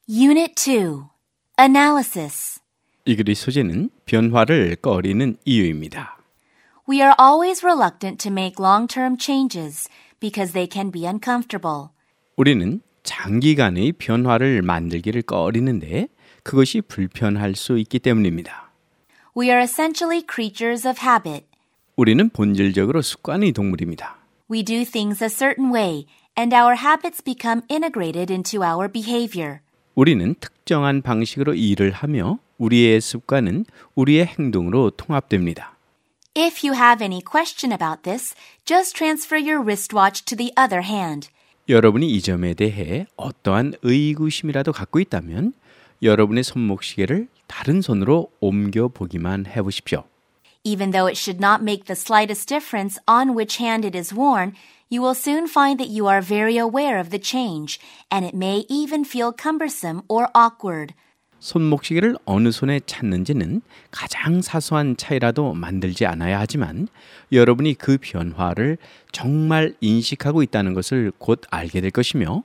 Unit 2. Analysis. 이 글의 소재는 변화를 꺼리는 이유입니다. We are always reluctant to make long-term changes because they can be uncomfortable. 우리는 장기간의 변화를 만들기를 꺼리는데 그것이 불편할 수 있기 때문입니다. We are essentially creatures of habit. 우리는 본질적으로 습관의 동물입니다. We do things a certain way, and our habits become integrated into our behavior. 우리는 특정한 방식으로 일을 하며 우리의 습관은 우리의 행동으로 통합됩니다. If you have any question about this, just transfer your wristwatch to the other hand. 여러분이 이 점에 대해 어떠한 의구심이라도 갖고 있다면 여러분의 손목시계를 다른 손으로 옮겨보기만 해보십시오. Even though it should not make the slightest difference on which hand it is worn, you will soon find that you are very aware of the change, and it may even feel cumbersome or awkward. 손목시계를 어느 손에 찾는지는 가장 사소한 차이라도 만들지 않아야 하지만 여러분이 그 변화를 정말 인식하고 있다는 것을 곧 알게 될 것이며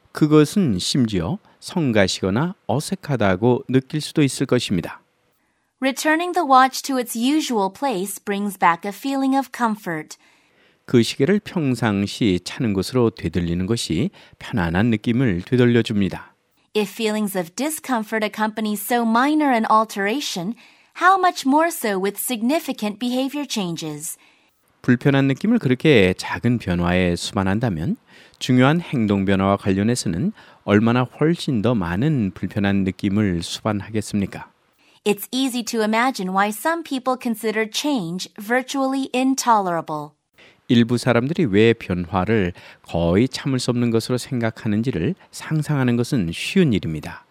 그것은 심지어 성가시거나 어색하다고 느낄 수도 있을 것입니다. Returning the watch to its usual place brings back a feeling of comfort. 그 시계를 평상시 차는 곳으로 되돌리는 것이 편안한 느낌을 되돌려줍니다. If feelings of discomfort accompany so minor an alteration, how much more so with significant behavior changes? 불편한 느낌을 그렇게 작은 변화에 수반한다면 중요한 행동 변화와 관련해서는 얼마나 훨씬 더 많은 불편한 느낌을 수반하겠습니까? It's easy to imagine why some people consider change virtually intolerable. 일부 사람들이 왜 변화를 거의 참을 수 없는 것으로 생각하는지를 상상하는 것은 쉬운 일입니다.